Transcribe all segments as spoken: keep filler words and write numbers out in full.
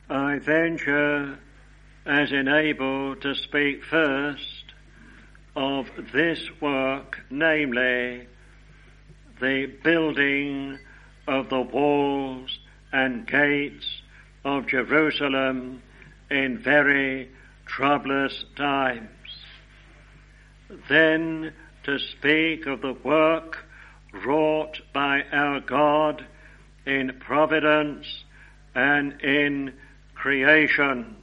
I venture, as enabled, to speak first of this work, namely, the building of the walls and gates of Jerusalem in very troublous times. Then to speak of the work wrought by our God in providence and in creation.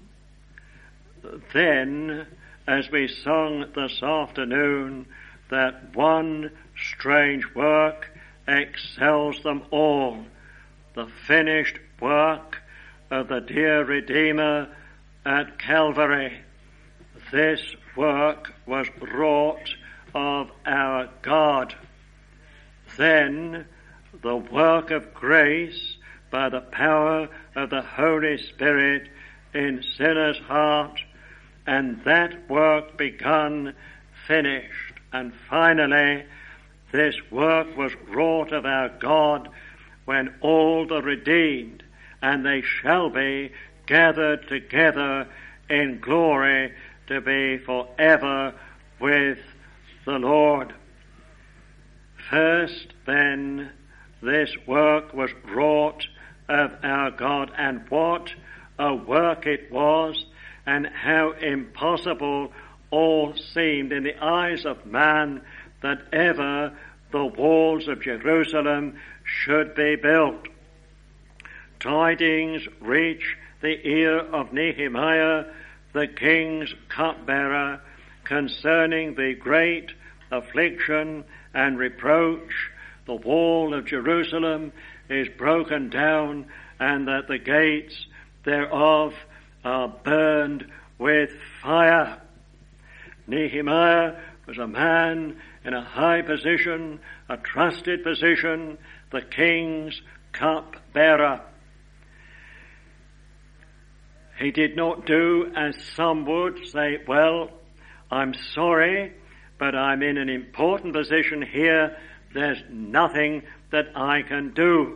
Then, as we sung this afternoon, that one strange work excels them all, the finished work of the dear Redeemer at Calvary. This work was wrought of our God. Then the work of grace by the power of the Holy Spirit in sinners' heart, and that work begun, finished. And finally, this work was wrought of our God when all the redeemed, and they shall be gathered together in glory to be forever with the Lord. First, then, this work was wrought of our God, and what a work it was, and how impossible all seemed in the eyes of man that ever the walls of Jerusalem should be built. Tidings reach the ear of Nehemiah, the king's cupbearer, concerning the great affliction and reproach. The wall of Jerusalem is broken down, and that the gates thereof are burned with fire. Nehemiah was a man in a high position, a trusted position, the king's cupbearer. He did not do as some would say, well, I'm sorry, but I'm in an important position here. There's nothing that I can do.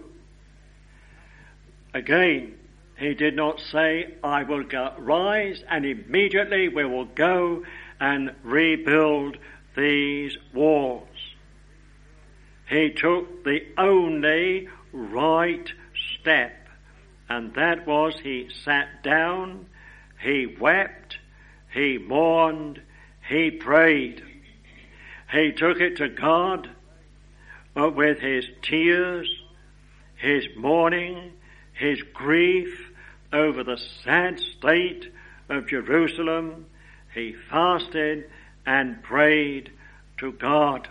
Again, he did not say, I will go, rise and immediately we will go and rebuild these walls. He took the only right step, and that was he sat down, he wept, he mourned, he prayed. He took it to God uh, with his tears, his mourning, his grief over the sad state of Jerusalem. He fasted and prayed to God.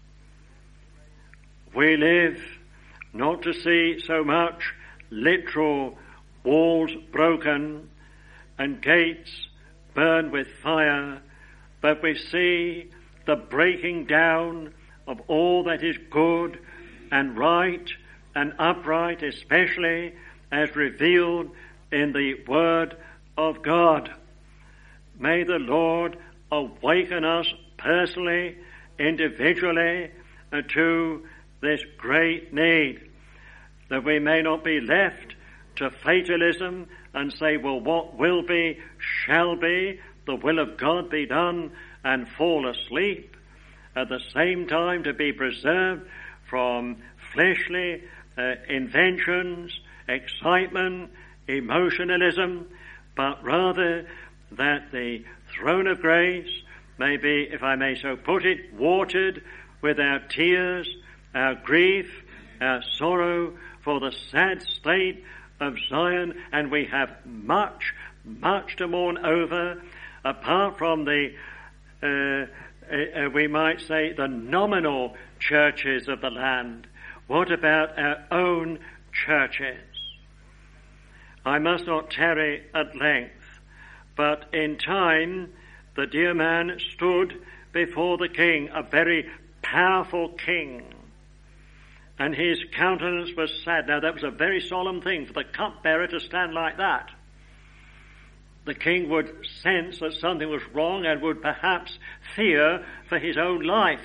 We live not to see so much literal walls broken and gates burned with fire, but we see the breaking down of all that is good and right and upright, especially as revealed in the Word of God. May the Lord awaken us personally, individually, uh, to this great need, that we may not be left to fatalism and say, well, what will be, shall be, the will of God be done, and fall asleep. At the same time, to be preserved from fleshly uh, inventions, excitement, emotionalism, but rather that the throne of grace may be, if I may so put it, watered with our tears, our grief, our sorrow for the sad state of Zion, and we have much, much to mourn over, apart from the, uh, uh, we might say, the nominal churches of the land. What about our own churches? I must not tarry at length, but in time the dear man stood before the king, a very powerful king, and his countenance was sad. Now that was a very solemn thing for the cupbearer to stand like that. The king would sense that something was wrong and would perhaps fear for his own life.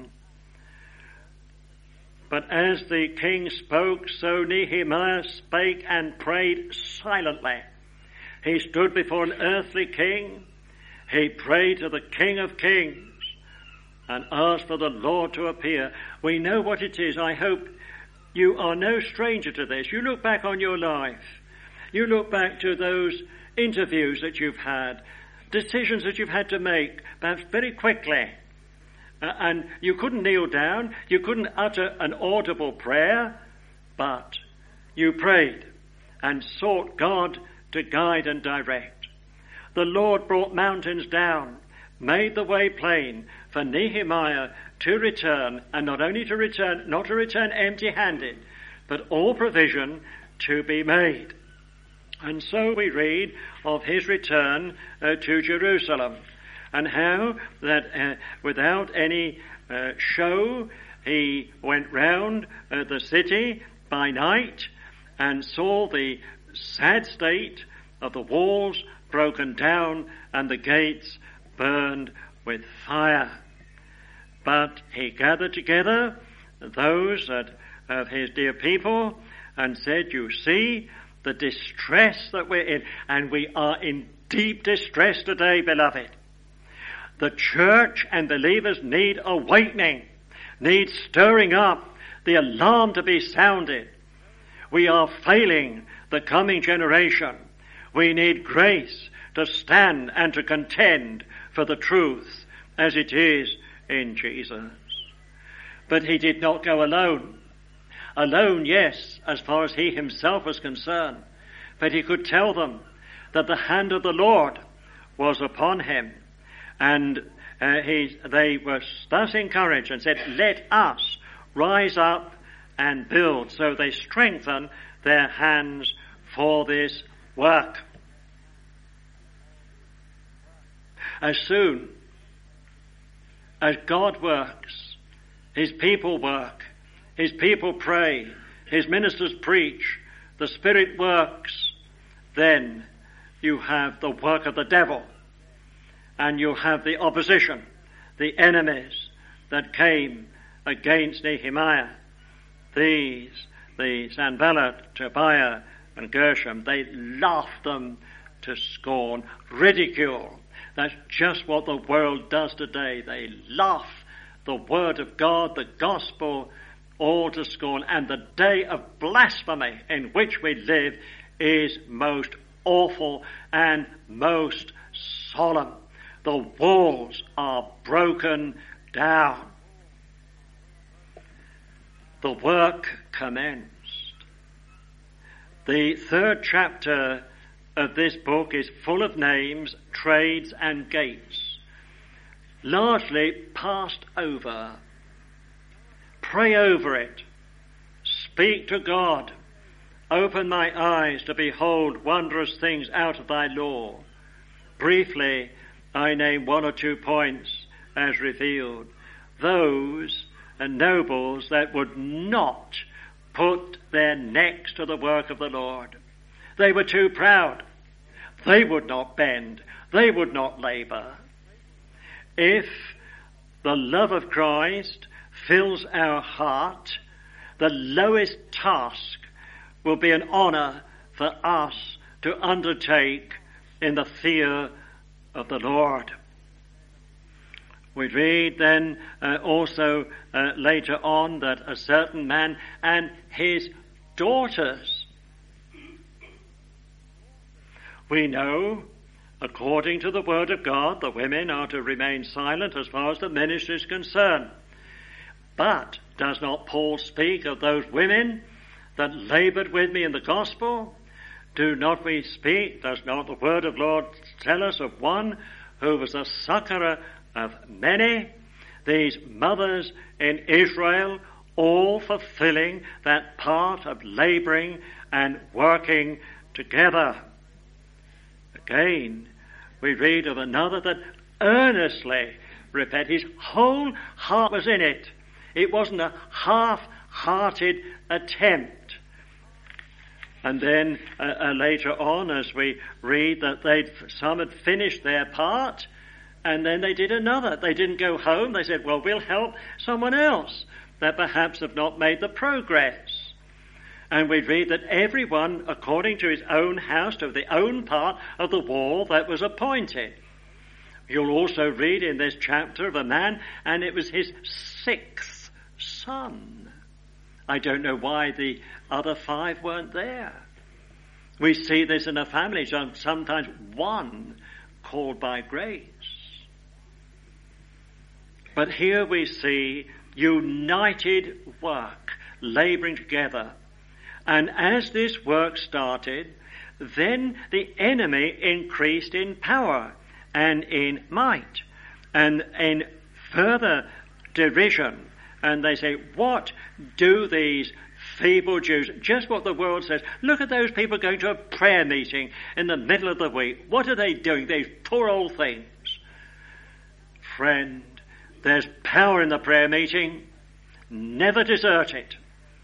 But as the king spoke, so Nehemiah spake and prayed silently. He stood before an earthly king. He prayed to the King of Kings and asked for the Lord to appear. We know what it is. I hope you are no stranger to this. You look back on your life. You look back to those interviews that you've had, decisions that you've had to make, perhaps very quickly. Uh, and you couldn't kneel down. You couldn't utter an audible prayer, but you prayed and sought God to guide and direct. The Lord brought mountains down, made the way plain for Nehemiah to return, and not only to return, not to return empty-handed, but all provision to be made. And so we read of his return uh, to Jerusalem, and how that uh, without any uh, show, he went round uh, the city by night and saw the sad state of the walls broken down and the gates burned with fire. But he gathered together those that, of his dear people and said, you see the distress that we're in, and we are in deep distress today, beloved. The church and believers need awakening, need stirring up, the alarm to be sounded. We are failing the coming generation. We need grace to stand and to contend for the truth as it is in Jesus. But he did not go alone. Alone, yes, as far as he himself was concerned. But he could tell them that the hand of the Lord was upon him. And uh, he, they were thus encouraged and said, let us rise up and build. So they strengthened their hands for this work. As soon as God works, his people work, his people pray, his ministers preach, the Spirit works, then you have the work of the devil, and you have the opposition, the enemies that came against Nehemiah. These, the Sanballat, Tobiah, and Gershom, they laughed them to scorn, ridicule. That's just what the world does today. They laugh the word of God, the gospel, all to scorn. And the day of blasphemy in which we live is most awful and most solemn. The walls are broken down. The work commenced. The third chapter of this book is full of names, trades, and gates, largely passed over. Pray over it. Speak to God. Open my eyes to behold wondrous things out of thy law. Briefly, I name one or two points as revealed. Those nobles that would not put their necks to the work of the Lord. They were too proud. They would not bend. They would not labor. If the love of Christ fills our heart, the lowest task will be an honor for us to undertake in the fear of the Lord. We read then uh, also uh, later on that a certain man and his daughters. We know, according to the word of God, the women are to remain silent as far as the ministry is concerned. But does not Paul speak of those women that labored with me in the gospel? Do not we speak, does not the word of Lord tell us of one who was a succorer of many? These mothers in Israel, all fulfilling that part of laboring and working together. Again, we read of another that earnestly repented. His whole heart was in it. It wasn't a half-hearted attempt. And then uh, uh, later on, as we read that they some had finished their part, and then they did another. They didn't go home. They said, well, we'll help someone else that perhaps have not made the progress. And we read that everyone, according to his own house, to the own part of the wall that was appointed. You'll also read in this chapter of a man, and it was his sixth son. I don't know why the other five weren't there. We see this in a family, sometimes one called by grace. But here we see united work, labouring together. And as this work started, then the enemy increased in power and in might and in further derision. And they say, what do these feeble Jews, just what the world says, look at those people going to a prayer meeting in the middle of the week. What are they doing, these poor old things? Friend, there's power in the prayer meeting. Never desert it.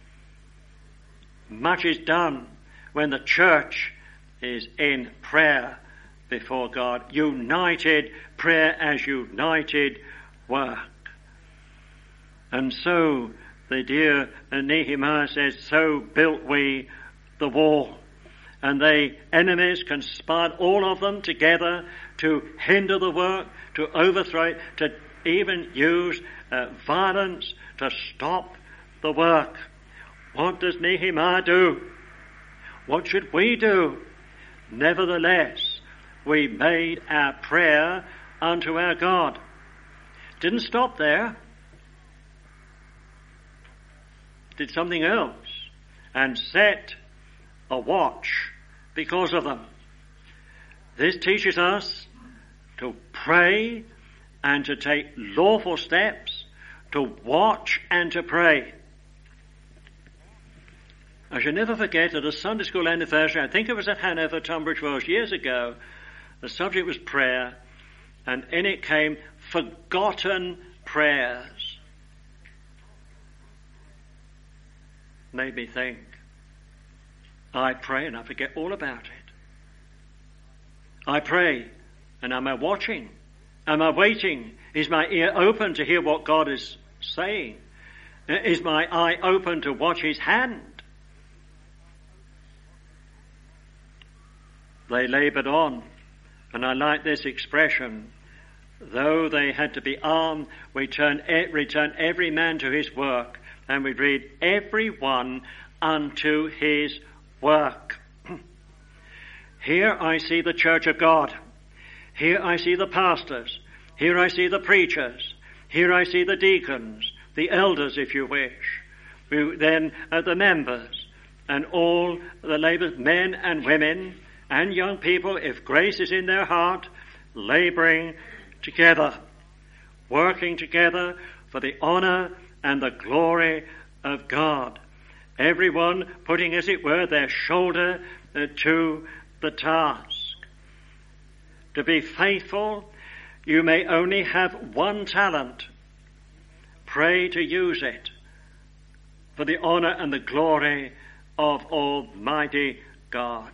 Much is done when the church is in prayer before God. United prayer as united work. And so the dear Nehemiah says, so built we the wall. And the enemies conspired, all of them together, to hinder the work, to overthrow it, to even use uh, violence to stop the work. What does Nehemiah do? What should we do? Nevertheless, we made our prayer unto our God. Didn't stop there. Did something else. And set a watch because of them. This teaches us to pray and to take lawful steps, to watch and to pray. I shall never forget at a Sunday school anniversary, I think it was at Hanover, Tunbridge Wells, years ago, the subject was prayer, and in it came forgotten prayers. Made me think, I pray and I forget all about it. I pray, and am I watching? Am I waiting? Is my ear open to hear what God is saying? Is my eye open to watch his hand? They laboured on, and I like this expression, though they had to be armed, we turn, return every man to his work, and we read, every one unto his work. Here I see the church of God. Here I see the pastors. Here I see the preachers. Here I see the deacons, the elders, if you wish. We, then uh, the members, and all the labourers, men and women, and young people, if grace is in their heart, labouring together, working together for the honour and the glory of God. Everyone putting, as it were, their shoulder uh, to the task. To be faithful, you may only have one talent. Pray to use it for the honour and the glory of Almighty God.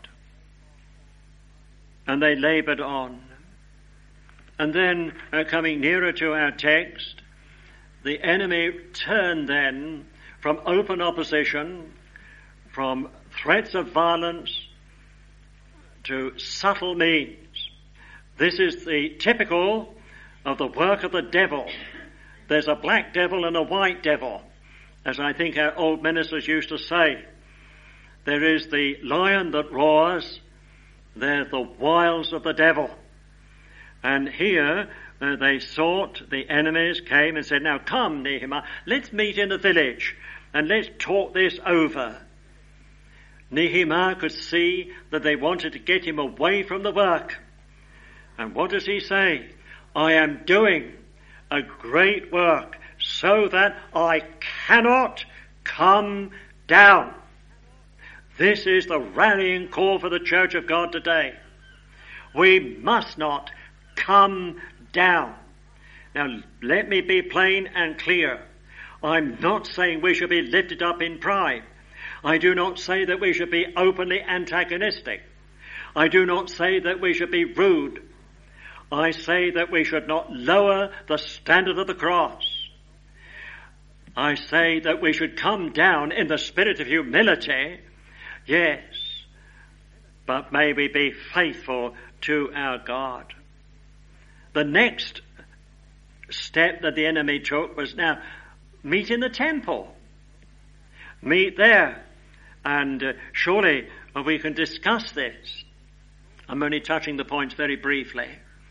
And they laboured on. And then, uh, coming nearer to our text, the enemy turned then from open opposition, from threats of violence, to subtle means. This is the typical of the work of the devil. There's a black devil and a white devil, as I think our old ministers used to say. There is the lion that roars. There's the wiles of the devil. And here uh, they sought, the enemies came and said, now come, Nehemiah, let's meet in the village and let's talk this over. Nehemiah could see that they wanted to get him away from the work. And what does he say? I am doing a great work so that I cannot come down. This is the rallying call for the Church of God today. We must not come down. Now, let me be plain and clear. I'm not saying we should be lifted up in pride. I do not say that we should be openly antagonistic. I do not say that we should be rude. I say that we should not lower the standard of the cross. I say that we should come down in the spirit of humility, yes, but may we be faithful to our God. The next step that the enemy took was now meet in the temple. Meet there. And uh, surely well, we can discuss this. I'm only touching the points very briefly.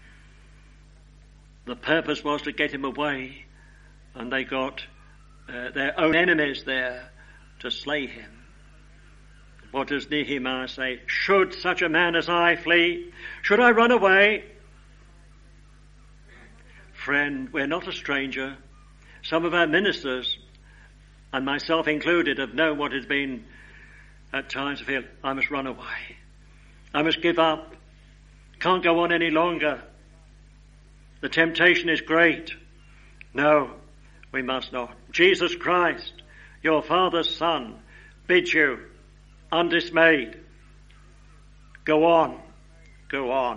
The purpose was to get him away, and they got uh, their own enemies there to slay him. What does Nehemiah say? Should such a man as I flee? Should I run away? Friend, we're not a stranger. Some of our ministers, and myself included, have known what has been at times to feel, I must run away. I must give up. Can't go on any longer. The temptation is great. No, we must not. Jesus Christ, your Father's Son, bids you, undismayed, go on, go on.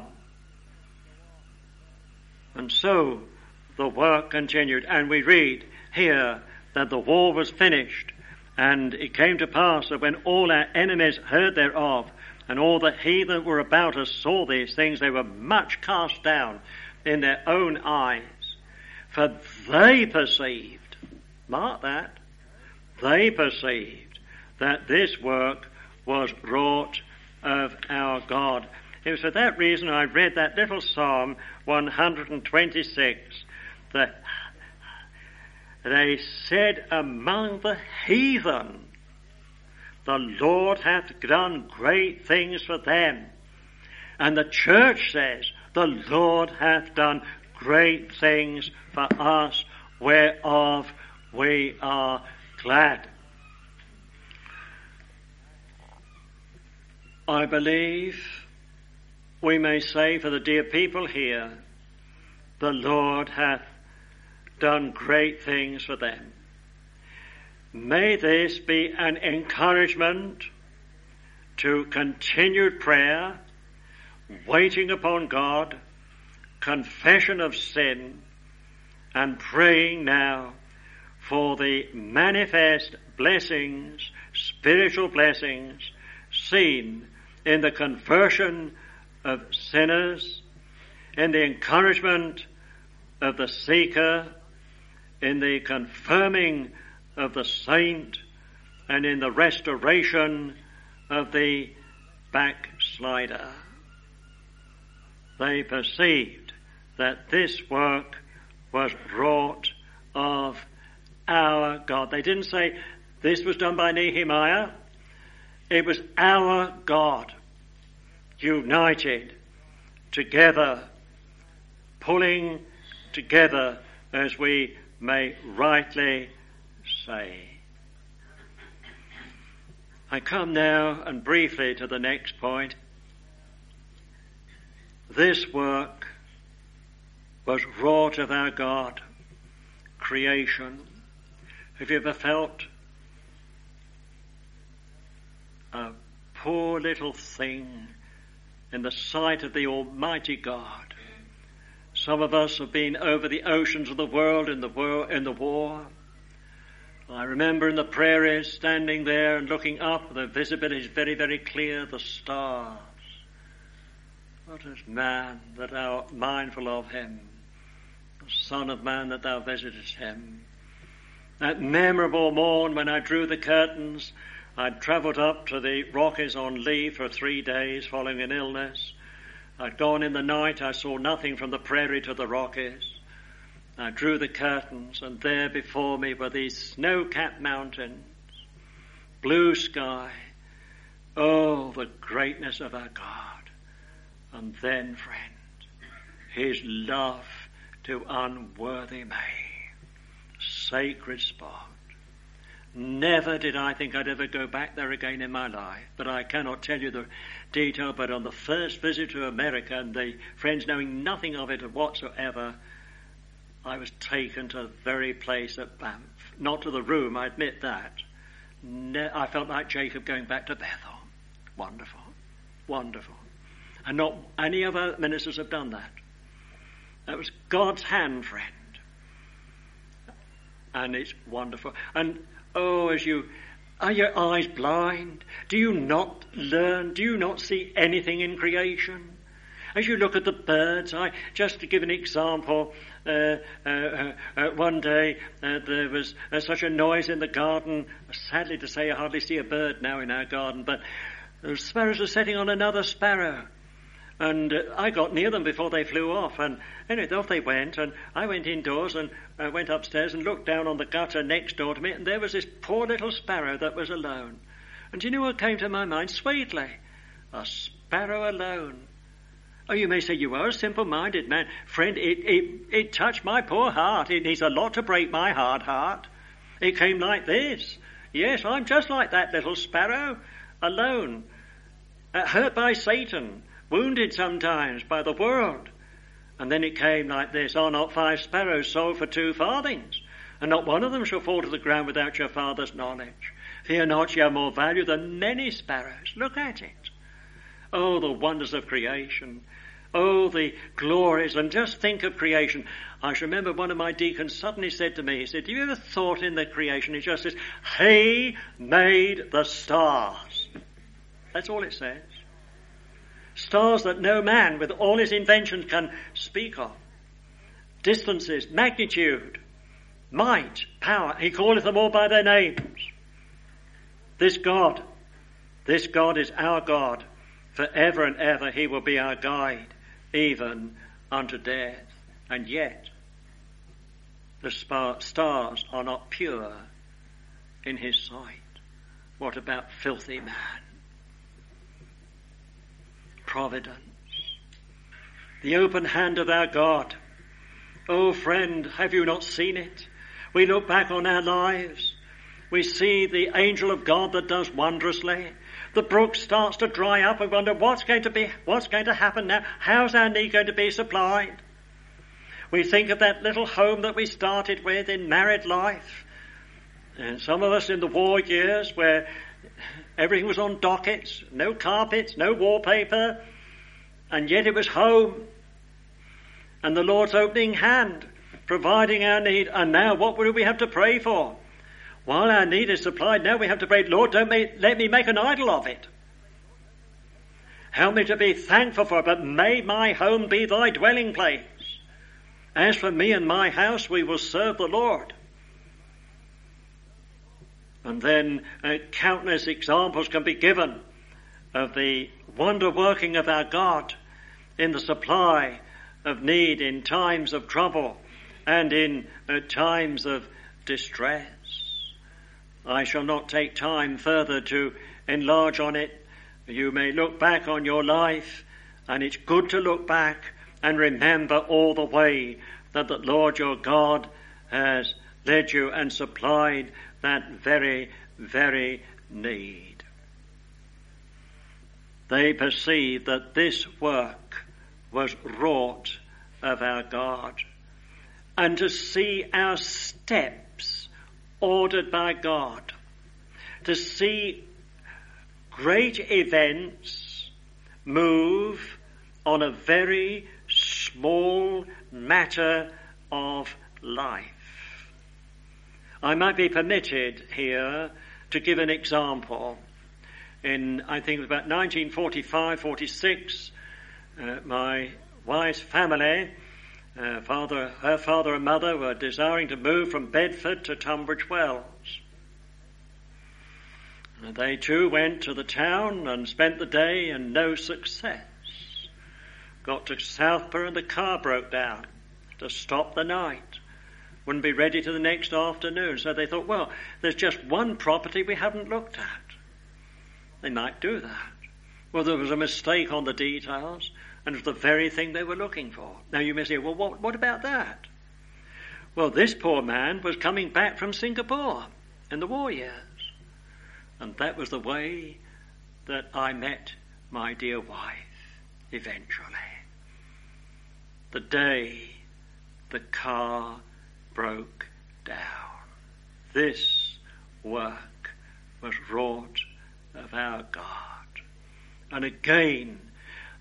And so the work continued, and we read here that the war was finished, and it came to pass that when all our enemies heard thereof, and all the heathen that were about us saw these things, they were much cast down in their own eyes, for they perceived, mark that, they perceived that this work was wrought of our God. It was for that reason I read that little Psalm one twenty-six, that they said among the heathen, the Lord hath done great things for them. And the church says, the Lord hath done great things for us, whereof we are glad. I believe we may say for the dear people here, the Lord hath done great things for them. May this be an encouragement to continued prayer, waiting upon God, confession of sin, and praying now for the manifest blessings, spiritual blessings, seen in the conversion of sinners, in the encouragement of the seeker, in the confirming of the saint, and in the restoration of the backslider. They perceived that this work was wrought of our God. They didn't say this was done by Nehemiah. It was our God, united together, pulling together, as we may rightly say. I come now and briefly to the next point. This work was wrought of our God, creation. Have you ever felt a poor little thing in the sight of the Almighty God? Some of us have been over the oceans of the world in the war. In the war. I remember in the prairies standing there and looking up, the visibility is very, very clear, the stars. What is man that thou art mindful of him? The Son of Man that thou visitest him. That memorable morn when I drew the curtains, I'd travelled up to the Rockies on leave for three days following an illness. I'd gone in the night, I saw nothing from the prairie to the Rockies. I drew the curtains, and there before me were these snow-capped mountains, blue sky. Oh, the greatness of our God. And then, friend, his love to unworthy me. Sacred spot. Never did I think I'd ever go back there again in my life, but I cannot tell you the detail. But on the first visit to America, and the friends knowing nothing of it whatsoever, I was taken to the very place at Banff. Not to the room, I admit that. Ne- I felt like Jacob going back to Bethel. Wonderful, wonderful. And not any of our ministers have done that. That was God's hand, friend. And it's wonderful. And, oh, as you... Are your eyes blind? Do you not learn? Do you not see anything in creation? As you look at the birds, I just to give an example, uh, uh, uh, uh, one day uh, there was uh, such a noise in the garden. Sadly to say, I hardly see a bird now in our garden, but the sparrows were setting on another sparrow. And uh, I got near them before they flew off, and anyway, off they went, and I went indoors and uh, went upstairs and looked down on the gutter next door to me, and there was this poor little sparrow that was alone. And do you know what came to my mind? Sweetly, a sparrow alone. Oh, you may say, you are a simple-minded man. Friend, it, it, it touched my poor heart. It needs a lot to break my hard heart. It came like this. Yes, I'm just like that little sparrow, alone, uh, hurt by Satan, wounded sometimes by the world. And then it came like this. Are not five sparrows sold for two farthings? And not one of them shall fall to the ground without your Father's knowledge. Fear not, ye have more value than many sparrows. Look at it. Oh, the wonders of creation. Oh, the glories. And just think of creation. I shall remember one of my deacons suddenly said to me, he said, "Do you ever thought in the creation?" He just says, "He made the stars." That's all it says. Stars that no man with all his inventions can speak of. Distances, magnitude, might, power. He calleth them all by their names. This God, this God is our God. Forever and ever he will be our guide, even unto death. And yet, the spa- stars are not pure in his sight. What about filthy man? Providence. The open hand of our God. Oh friend, have you not seen it? We look back on our lives. We see the angel of God that does wondrously. The brook starts to dry up and wonder what's going to be, what's going to happen now? How's our need going to be supplied? We think of that little home that we started with in married life. And some of us in the war years where everything was on dockets, no carpets, no wallpaper, and yet it was home. And the Lord's opening hand, providing our need. And now what do we have to pray for? While our need is supplied, now we have to pray, Lord, don't make, let me make an idol of it. Help me to be thankful for it, but may my home be thy dwelling place. As for me and my house, we will serve the Lord. And then uh, countless examples can be given of the wonder working of our God in the supply of need in times of trouble and in uh, times of distress. I shall not take time further to enlarge on it. You may look back on your life, and it's good to look back and remember all the way that the Lord your God has led you and supplied that very, very need. They perceived that this work was wrought of our God, and to see our steps ordered by God, to see great events move on a very small matter of life. I might be permitted here to give an example. In, I think it was about nineteen forty-five forty-six, uh, my wife's family, uh, father, her father and mother were desiring to move from Bedford to Tunbridge Wells. And they too went to the town and spent the day, and no success. Got to Southborough and the car broke down. To stop the night. Wouldn't be ready till the next afternoon. So they thought, well, there's just one property we haven't looked at. They might do that. Well, there was a mistake on the details, and it was the very thing they were looking for. Now you may say, well, what, what about that? Well, this poor man was coming back from Singapore in the war years. And that was the way that I met my dear wife eventually. The day the car broke down. This work was wrought of our God. And again,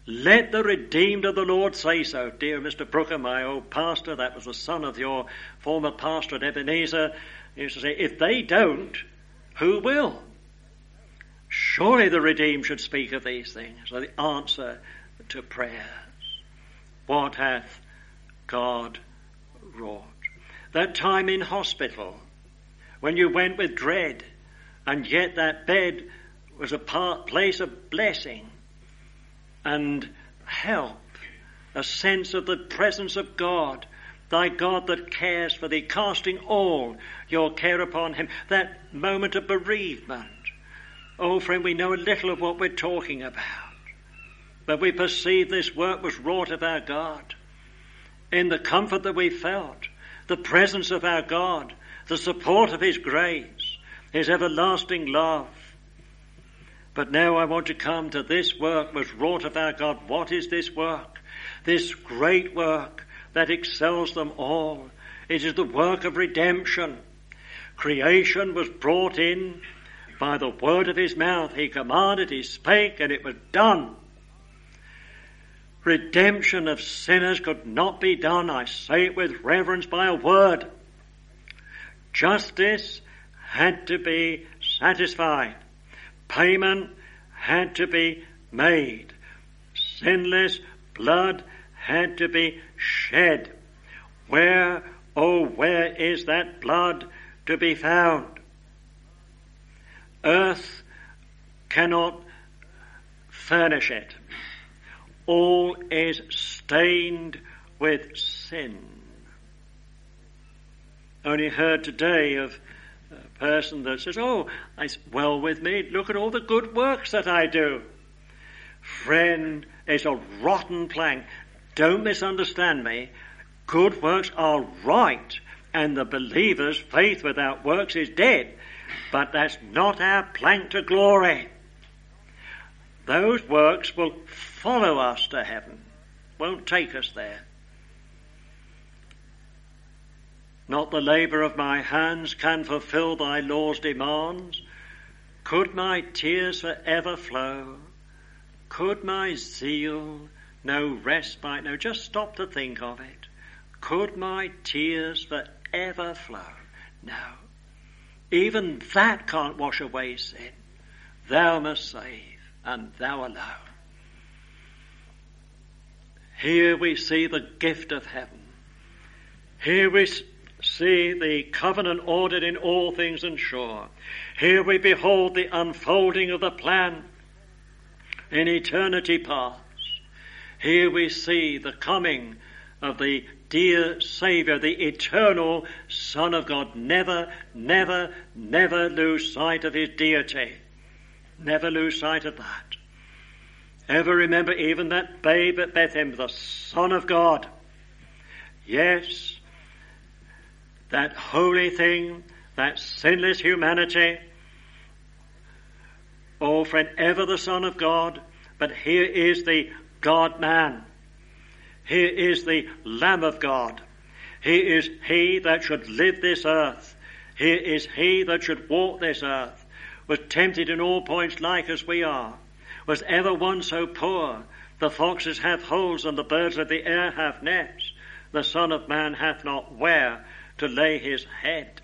Let the redeemed of the Lord say so. Dear Mister Brooker, my old pastor, that was the son of your former pastor at Ebenezer, used to say, if they don't, who will? Surely the redeemed should speak of these things, are the answer to prayers. What hath God wrought? That time in hospital, when you went with dread, and yet that bed was a part, place of blessing and help, a sense of the presence of God, thy God that cares for thee, casting all your care upon him. That moment of bereavement. Oh, friend, we know a little of what we're talking about, but we perceive this work was wrought of our God in the comfort that we felt, the presence of our God, the support of his grace, his everlasting love. But now I want to come to this work was wrought of our God. What is this work? This great work that excels them all. It is the work of redemption. Creation was brought in by the word of his mouth. He commanded, he spake, and it was done. Redemption of sinners could not be done, I say it with reverence, by a word. Justice had to be satisfied. Payment had to be made. Sinless blood had to be shed. Where, oh, where is that blood to be found? Earth cannot furnish it. All is stained with sin. Only heard today of a person that says, oh, it's well with me. Look at all the good works that I do. Friend, it's a rotten plank. Don't misunderstand me. Good works are right, and the believer's faith without works is dead. But that's not our plank to glory. Those works will follow us to heaven, won't take us there. Not the labour of my hands can fulfill thy law's demands. Could my tears forever flow? Could my zeal no respite know? Just stop to think of it. Could my tears forever flow? No. Even that can't wash away sin. Thou must save, and thou alone. Here we see the gift of heaven. Here we see the covenant ordered in all things and sure. Here we behold the unfolding of the plan in eternity past. Here we see the coming of the dear Saviour, the eternal Son of God. Never, never, never lose sight of his deity. Never lose sight of that. Ever remember even that babe at Bethlehem, the Son of God. Yes, that holy thing, that sinless humanity. Oh, friend, ever the Son of God, but here is the God-man. Here is the Lamb of God. Here is he that should live this earth. Here is he that should walk this earth. Was tempted in all points like as we are. Was ever one so poor? The foxes have holes and the birds of the air have nests. The Son of Man hath not where to lay his head.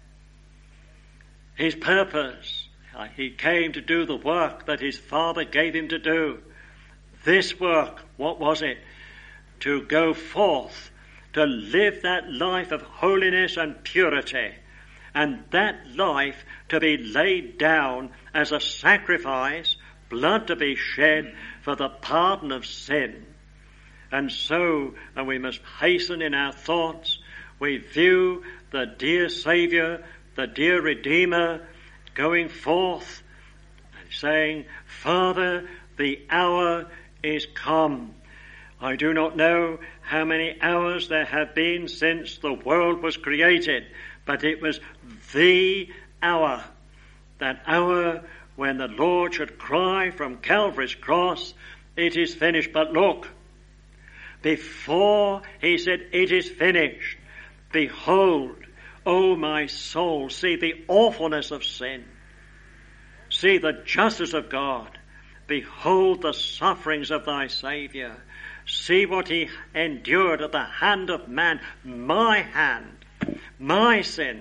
His purpose, he came to do the work that his Father gave him to do. This work, what was it? To go forth, to live that life of holiness and purity, and that life to be laid down as a sacrifice, blood to be shed for the pardon of sin. And so, and we must hasten in our thoughts, we view the dear Saviour, the dear Redeemer, going forth and saying, Father, the hour is come. I do not know how many hours there have been since the world was created, but it was the hour, that hour when the Lord should cry from Calvary's cross, it is finished. But look, before he said, it is finished, behold, O my soul, see the awfulness of sin. See the justice of God. behold the sufferings of thy Saviour. See what he endured at the hand of man, my hand, my sin.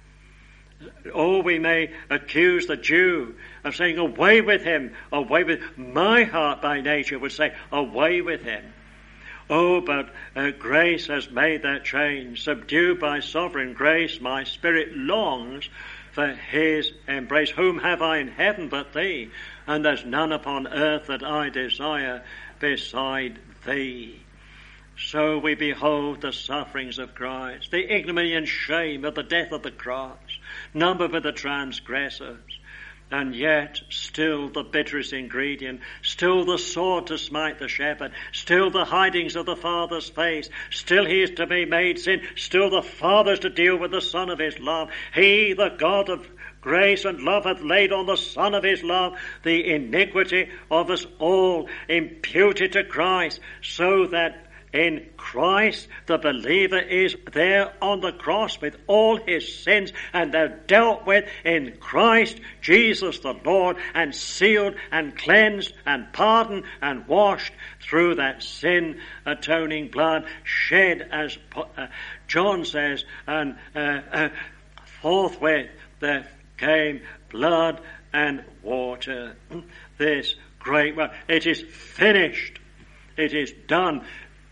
Or we may accuse the Jew of saying, away with him, away with my heart by nature would say, away with him. Oh, but uh, grace has made that change. Subdued by sovereign grace, my spirit longs for his embrace. Whom have I in heaven but thee? And there's none upon earth that I desire beside thee. So we behold the sufferings of Christ, the ignominy and shame of the death of the cross, numbered with the transgressors, and yet still the bitterest ingredient, still the sword to smite the shepherd, still the hidings of the Father's face, still he is to be made sin, still the Father is to deal with the Son of his love. He, the God of grace and love, hath laid on the Son of his love the iniquity of us all, imputed to Christ, so that in Christ the believer is there on the cross with all his sins, and they're dealt with in Christ Jesus the Lord, and sealed and cleansed and pardoned and washed through that sin atoning blood shed, as uh, John says, and uh, uh, forthwith there came blood and water. This great work. It is finished. It is done.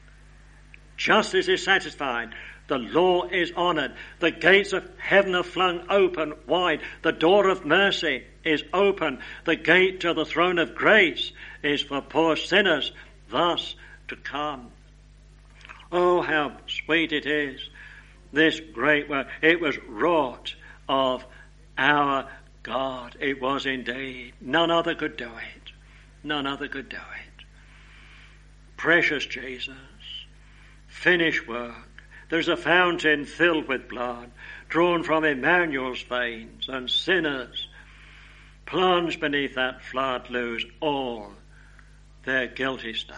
Justice is satisfied. The law is honoured. The gates of heaven are flung open wide. The door of mercy is open. The gate to the throne of grace is for poor sinners thus to come. Oh, how sweet it is, this great work. It was wrought of our God. It was indeed. None other could do it. None other could do it. Precious Jesus. Finished work. There's a fountain filled with blood, drawn from Emmanuel's veins, and sinners plunged beneath that flood lose all their guilty stains.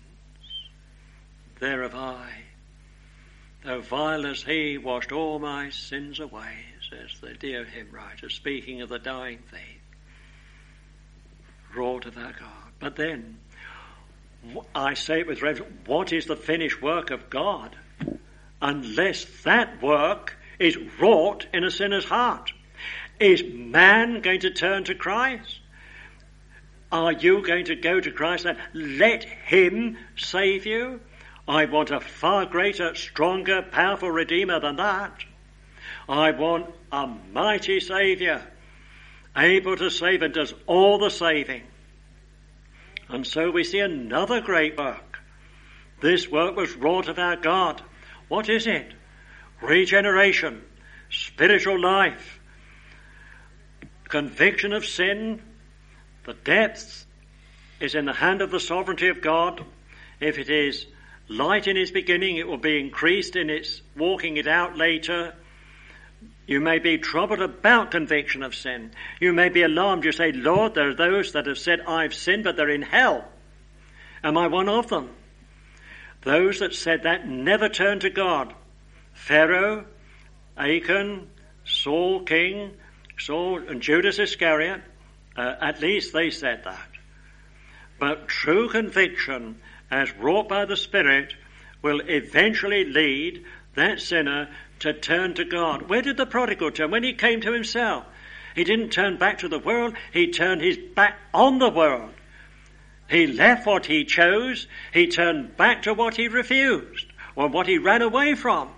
There have I, though vile as he, washed all my sins away, says the dear hymn writer, speaking of the dying thief, wrought of our God. But then, I say it with reverence, what is the finished work of God unless that work is wrought in a sinner's heart? Is man going to turn to Christ? Are you going to go to Christ and let him save you? I want a far greater, stronger, powerful Redeemer than that. I want a mighty Saviour, able to save and does all the saving. And so we see another great work. This work was wrought of our God. What is it? Regeneration, spiritual life, conviction of sin. The depth is in the hand of the sovereignty of God. If it is light in its beginning, it will be increased in its walking it out later. You may be troubled about conviction of sin. You may be alarmed. You say, Lord, there are those that have said, I've sinned, but they're in hell. Am I one of them? Those that said that never turned to God. Pharaoh, Achan, Saul, king, Saul, and Judas Iscariot, uh, at least they said that. But true conviction, as wrought by the Spirit, will eventually lead that sinner to turn to God. Where did the prodigal turn? When he came to himself. He didn't turn back to the world. He turned his back on the world. He left what he chose. He turned back to what he refused, or what he ran away from.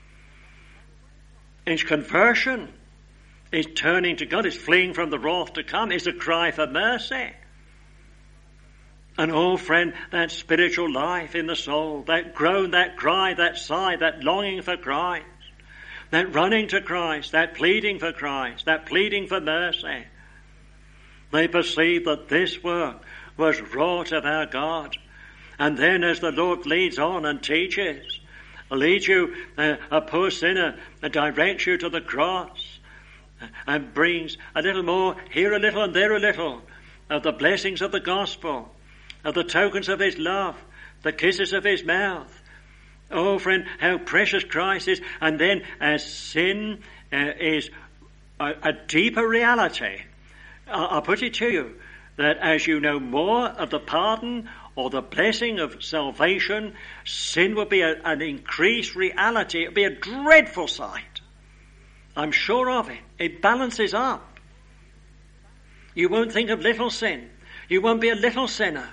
His conversion is turning to God, is fleeing from the wrath to come, is a cry for mercy. And oh, friend, that spiritual life in the soul, that groan, that cry, that sigh, that longing for Christ, that running to Christ, that pleading for Christ, that pleading for mercy, they perceive that this work was wrought of our God. And then as the Lord leads on and teaches, leads you, uh, a poor sinner, and directs you to the cross, and brings a little more, here a little and there a little, of the blessings of the gospel, of the tokens of his love, the kisses of his mouth. Oh, friend, how precious Christ is. And then as sin uh, is a, a deeper reality, I'll, I'll put it to you, that as you know more of the pardon or the blessing of salvation, sin will be a, an increased reality. It will be a dreadful sight. I'm sure of it. It balances up. You won't think of little sin. You won't be a little sinner.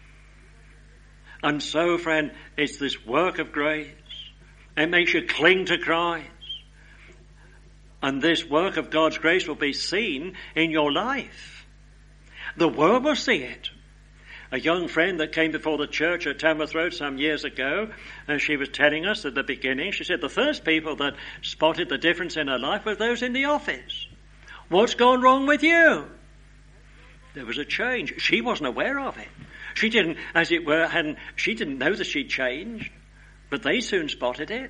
And so, friend, it's this work of grace. It makes you cling to Christ. And this work of God's grace will be seen in your life. The world will see it. A young friend that came before the church at Tamworth Road some years ago, and she was telling us at the beginning, she said the first people that spotted the difference in her life were those in the office. What's gone wrong with you? There was a change. She wasn't aware of it. She didn't, as it were, hadn't, she didn't know that she'd changed, but they soon spotted it.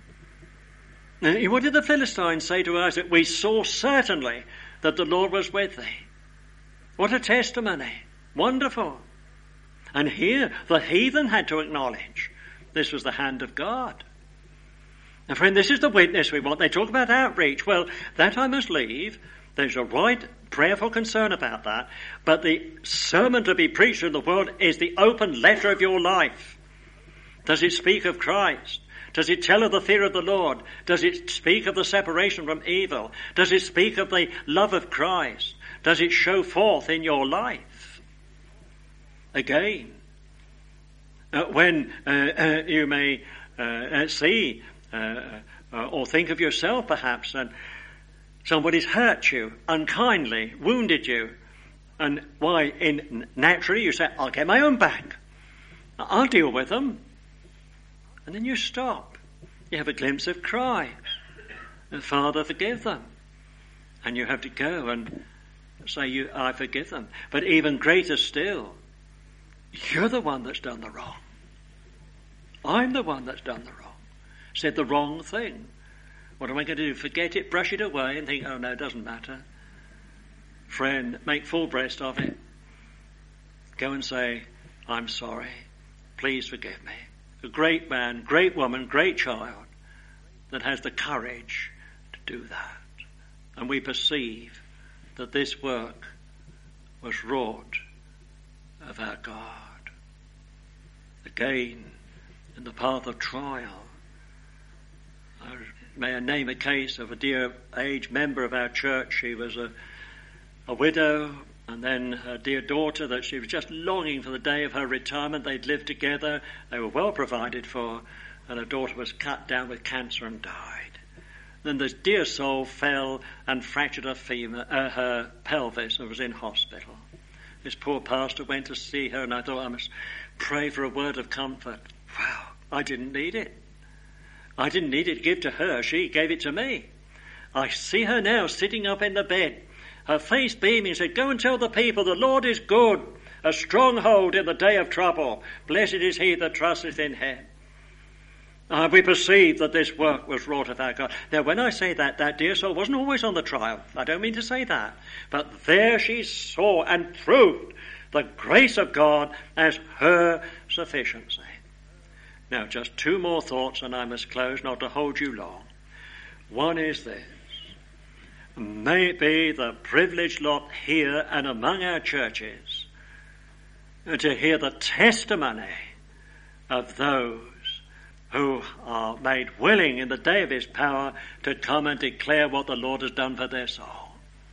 Now, what did the Philistines say to Isaac? We saw certainly that the Lord was with thee. What a testimony. Wonderful. And here the heathen had to acknowledge this was the hand of God. And friend, this is the witness we want. They talk about outreach. Well, that I must leave. There's a right prayerful concern about that. But the sermon to be preached in the world is the open letter of your life. Does it speak of Christ? Does it tell of the fear of the Lord? Does it speak of the separation from evil? Does it speak of the love of Christ? Does it show forth in your life? Again, uh, when uh, uh, you may uh, see uh, uh, or think of yourself perhaps, and somebody's hurt you unkindly, wounded you, and why, in naturally you say, I'll get my own back. I'll deal with them. And then you stop. You have a glimpse of Christ. Father, forgive them. And you have to go and say, "You, I forgive them." But even greater still, you're the one that's done the wrong. I'm the one that's done the wrong. Said the wrong thing. What am I going to do? Forget it, brush it away and think, oh no, it doesn't matter. Friend, make full breast of it. Go and say, I'm sorry. Please forgive me. A great man, great woman, great child that has the courage to do that. And we perceive that this work was wrought of our God. Again, in the path of trial, I may I name a case of a dear aged member of our church. She was a, a widow, and then her dear daughter that she was just longing for the day of her retirement. They'd lived together, they were well provided for, and her daughter was cut down with cancer and died. Then this dear soul fell and fractured her femur, uh, her pelvis, and was in hospital. This poor pastor went to see her, and I thought I must pray for a word of comfort. Wow, I didn't need it. I didn't need it to give to her. She gave it to me. I see her now sitting up in the bed, her face beaming, said, go and tell the people the Lord is good, a stronghold in the day of trouble. Blessed is he that trusteth in him. Uh, we perceive that this work was wrought of our God. Now, when I say that, that dear soul wasn't always on the trial. I don't mean to say that. But there she saw and proved the grace of God as her sufficiency. Now, just two more thoughts and I must close, not to hold you long. One is this. May it be the privileged lot here and among our churches to hear the testimony of those who are made willing in the day of his power to come and declare what the Lord has done for their soul.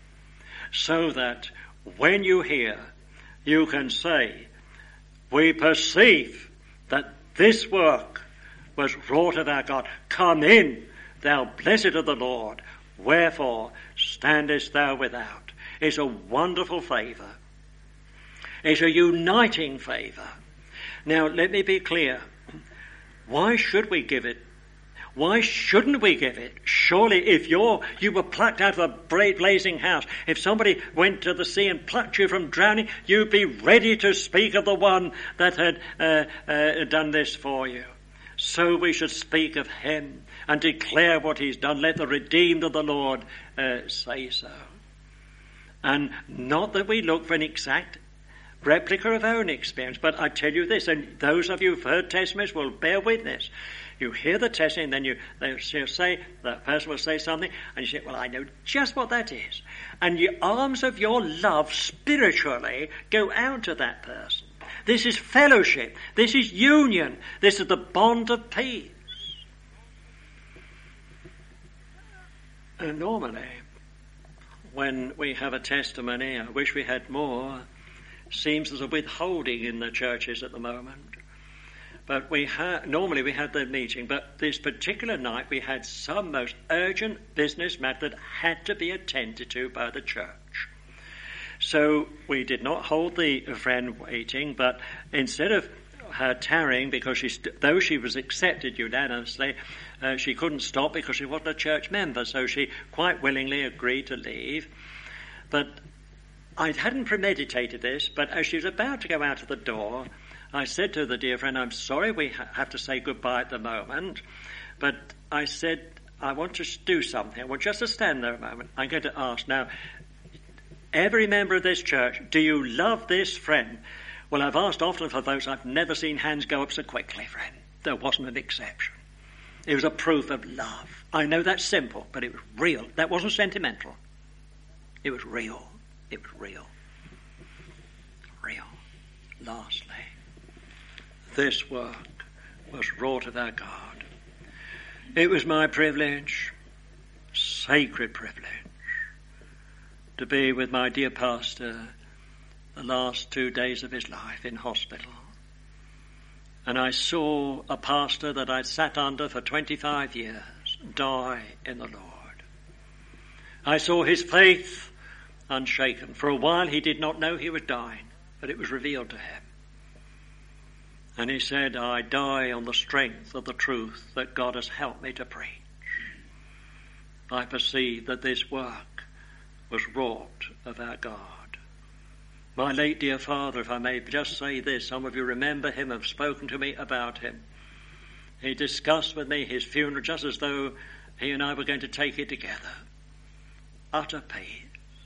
So that when you hear, you can say, we perceive that this work was wrought of our God. Come in, thou blessed of the Lord. Wherefore standest thou without? It's a wonderful favour. It's a uniting favour. Now, let me be clear. Why should we give it? Why shouldn't we give it? Surely if you're, you were plucked out of a blazing house, if somebody went to the sea and plucked you from drowning, you'd be ready to speak of the one that had uh, uh, done this for you. So we should speak of him and declare what he's done. Let the redeemed of the Lord uh, say so. And not that we look for an exact replica of our own experience. But I tell you this, and those of you who've heard testimonies will bear witness. You hear the testimony, and then you they'll say, that person will say something, and you say, well, I know just what that is. And the arms of your love spiritually go out to that person. This is fellowship. This is union. This is the bond of peace. And normally, when we have a testimony, I wish we had more, seems there's a withholding in the churches at the moment. But we ha- normally we had the meeting, but this particular night we had some most urgent business matter that had to be attended to by the church. So we did not hold the friend waiting, but instead of her tarrying, because she st- though she was accepted unanimously, uh, she couldn't stop because she wasn't a church member, so she quite willingly agreed to leave. But I hadn't premeditated this, but as she was about to go out of the door, I said to the dear friend, I'm sorry we ha- have to say goodbye at the moment, but I said, I want to do something. I want just to stand there a moment. I'm going to ask now, every member of this church, do you love this friend? Well, I've asked often for those. I've never seen hands go up so quickly, friend. There wasn't an exception. It was a proof of love. I know that's simple, but it was real. That wasn't sentimental. It was real. It was real. Real. Lastly, this work was wrought of our God. It was my privilege, sacred privilege, to be with my dear pastor the last two days of his life in hospital. And I saw a pastor that I'd sat under for twenty-five years die in the Lord. I saw his faith unshaken. For a while he did not know he was dying, but it was revealed to him. And he said, I die on the strength of the truth that God has helped me to preach. I perceive that this work was wrought of our God. My late dear father, if I may just say this, some of you remember him, have spoken to me about him. He discussed with me his funeral just as though he and I were going to take it together. Utter peace.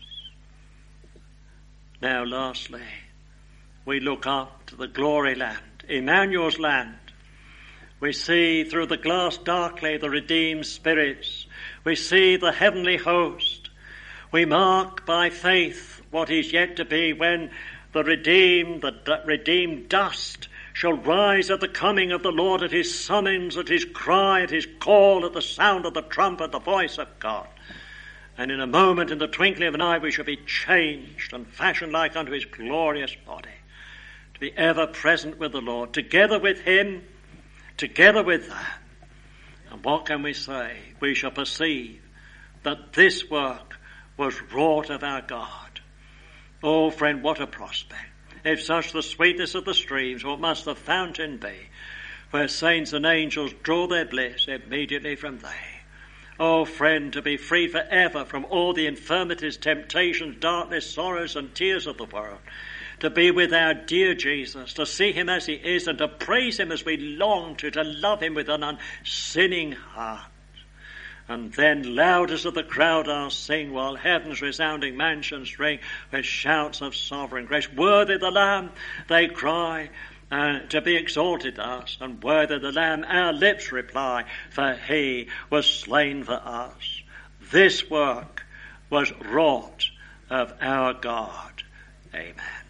Now, lastly, we look up to the glory land, Emmanuel's land. We see through the glass darkly the redeemed spirits. We see the heavenly host. We mark by faith what is yet to be when the redeemed, the d- redeemed dust shall rise at the coming of the Lord, at his summons, at his cry, at his call, at the sound of the trumpet, the voice of God. And in a moment, in the twinkling of an eye, we shall be changed and fashioned like unto his glorious body, to be ever present with the Lord, together with him, together with that. And what can we say? We shall perceive that this work was wrought of our God. Oh, friend, what a prospect. If such the sweetness of the streams, what must the fountain be, where saints and angels draw their bliss immediately from thee? Oh, friend, to be free forever from all the infirmities, temptations, darkness, sorrows, and tears of the world. To be with our dear Jesus, to see him as he is, and to praise him as we long to, to love him with an unsinning heart. And then loudest of the crowd I'll sing, while heaven's resounding mansions ring with shouts of sovereign grace. Worthy the Lamb, they cry, uh, to be exalted us, and worthy the Lamb, our lips reply, for he was slain for us. This work was wrought of our God. Amen.